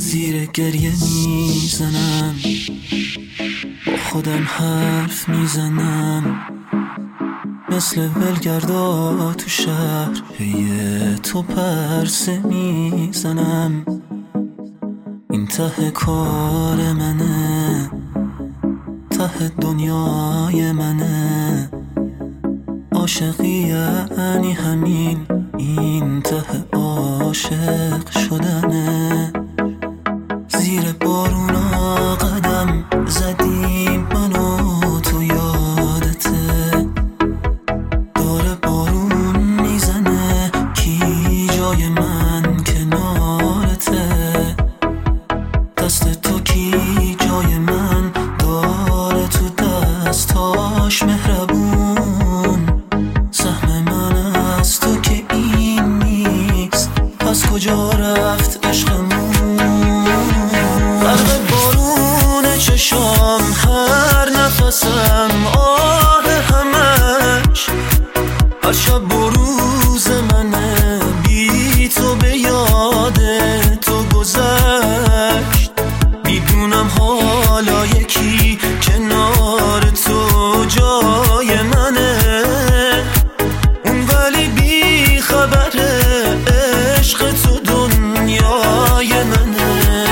زیر گریه میزنم، با خودم حرف میزنم، مثل ولگردا تو شهر پی تو پرسه میزنم. این ته کار منه، ته دنیای منه، عاشقی یعنی همین، این ته عاشق شدنه. زیر بارونا قدم زدیم منو تو یادته، داره بارون میزنه کی جای من کنارته، دست تو کی جای من داره تو دستاش مهربون. سهم من از تو که این نیست، پس کجا رفت عشقمون؟ غرق بارون چشام هر نفسم، آه همش هر شب و روز منه، بی تو به یاد تو گذشت. میدونم حالا یکی کنار تو جای منه، اون ولی بی خبره عشق تو دنیای منه.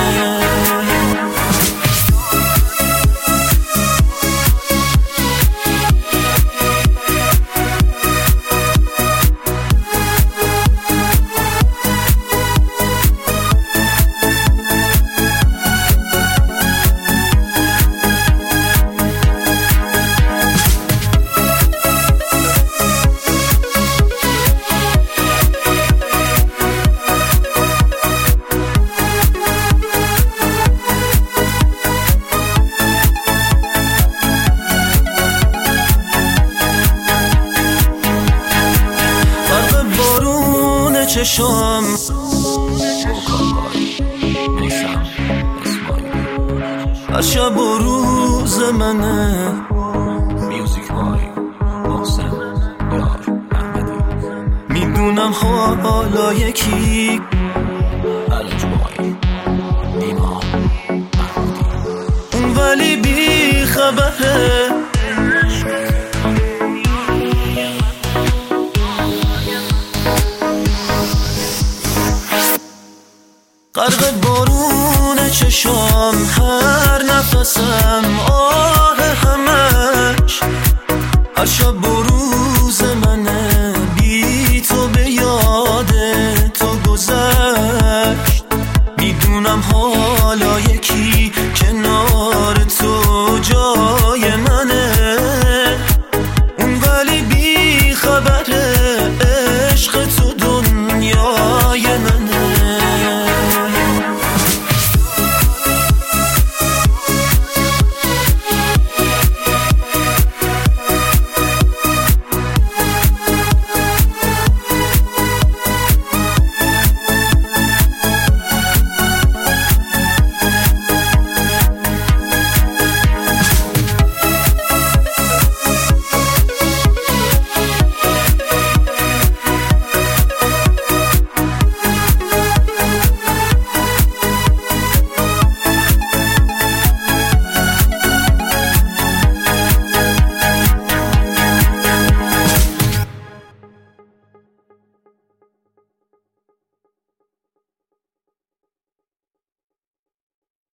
چشام هر شب و روز منه، میوزیک بای محسن یار احمدی. میدونم حالا یکی الج بای نیما احمدی، اون ولی بی خبره. غرق بارون چشام هر نفسم، آه همش هر شب و روز منه، بی تو به یاد تو گذشت. میدونم حالا